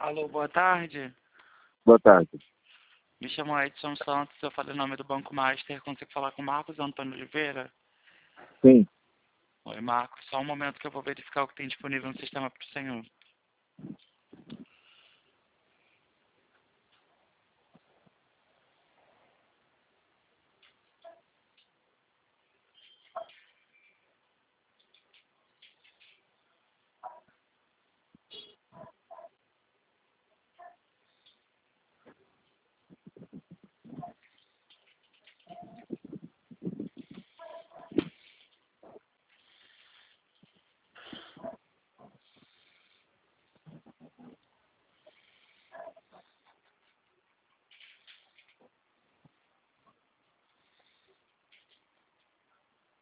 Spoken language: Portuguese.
Alô, boa tarde. Boa tarde. Me chamo Edson Santos, eu falei o nome do Banco Master. Consigo falar com Marcos Antônio Oliveira? Sim. Oi, Marcos. Só um momento que eu vou verificar o que tem disponível no sistema para o senhor.